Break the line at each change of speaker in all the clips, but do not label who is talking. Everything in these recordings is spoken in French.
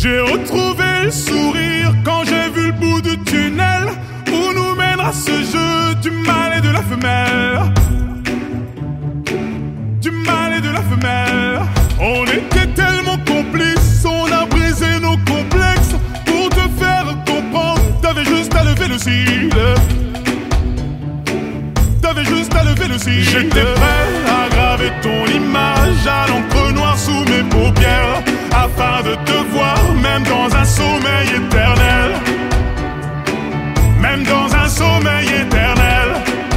J'ai retrouvé le sourire quand j'ai vu le bout du tunnel où nous mènera ce jeu du mâle et de la femelle. Du mâle et de la femelle. On était tellement complices, on a brisé nos complexes. Pour te faire comprendre, t'avais juste à lever le cil. T'avais juste à lever le cil. J'étais prêt à graver ton image à l'encre noire sous mes paupières, afin de te voir même dans un sommeil éternel. Même dans un sommeil éternel.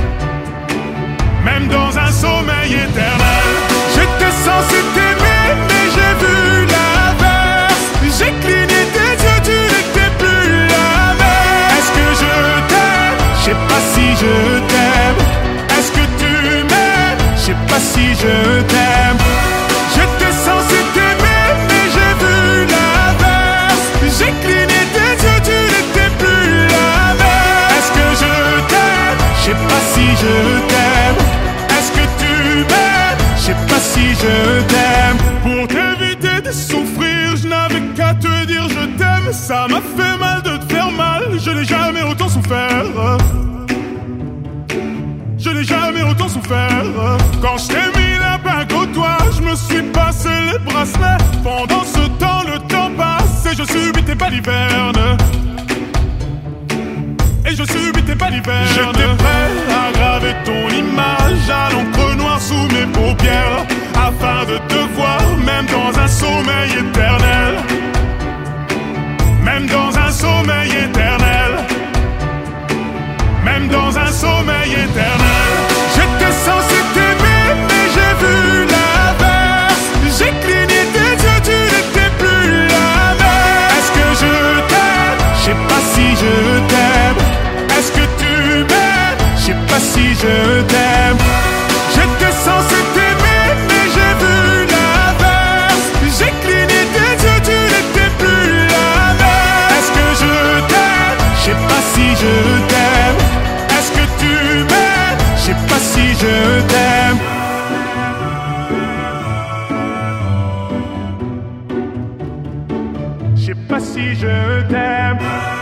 Même dans un sommeil éternel. J'étais censé t'aimer mais j'ai vu l'inverse. J'ai cligné tes yeux, tu n'étais plus la même. Est-ce que je t'aime? Je sais pas si je t'aime. Est-ce que tu m'aimes? Je sais pas si je t'aime. J'étais censé t'aimer mais j'ai vu l'inverse. J'ai cligné tes yeux, tu n'étais plus la même. Est-ce que je t'aime? Je sais pas si je t'aime. Est-ce que tu m'aimes? Je sais pas si je t'aime. Pour t'éviter de souffrir, je n'avais qu'à te dire je t'aime. Ça m'a fait mal de te faire mal, je n'ai jamais autant souffert. Je n'ai jamais autant souffert. Quand je t'ai mis la bague au doigt, je me suis passé les bracelets. Pendant ce temps, le temps passe et je subis tes balivernes. Et je subis tes balivernes. J'étais prêt à graver ton image à l'encre noire sous mes paupières, afin de te voir même dans un sommeil éternel. Même dans un sommeil éternel. Même dans un sommeil éternel. J'étais censé t'aimer mais j'ai vu l'inverse. J'ai cligné tes yeux, tu n'étais plus la même. Est-ce que je t'aime? Je sais pas si je t'aime. Est-ce que tu m'aimes? Je sais pas si je t'aime. J'étais censé t'aimer mais j'ai vu l'inverse. J'ai cligné tes yeux, tu n'étais plus la même. Est-ce que je t'aime? Je sais pas si je t'aime. Est-ce que tu m'aimes? Je sais pas si je t'aime. Je sais pas si je t'aime.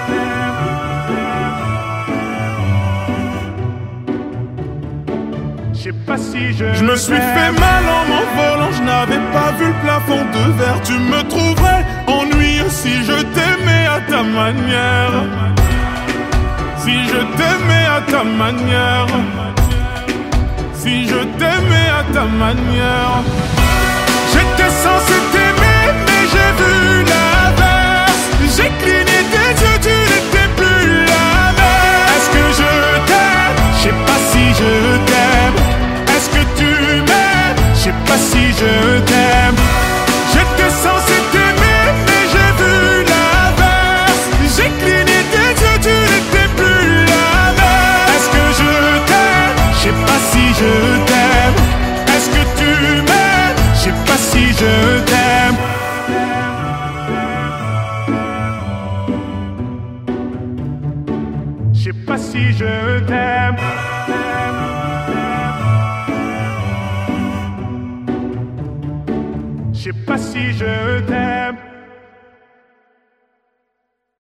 Je sais pas si je me suis fait mal en m'envolant, je n'avais pas vu le plafond de verre. Tu me trouverais ennuyeux si je t'aimais à ta manière. Si je t'aimais à ta manière. Si je t'aimais à ta manière. J'étais censé t'aimer mais j'ai vu l'inverse. J'ai cligné tes yeux, tu n'étais plus la même. Est-ce que je t'aime? Je sais pas si je t'aime. Est-ce que tu m'aimes? Je sais pas si je t'aime. J'étais censé t'aimer mais j'ai vu l'inverse. J'ai cligné tes yeux, tu n'étais plus la même. Est-ce que je t'aime? Je sais pas si je t'aime. Est-ce que tu m'aimes? Je sais pas si je t'aime. Je sais pas si je t'aime. Je sais pas si je t'aime.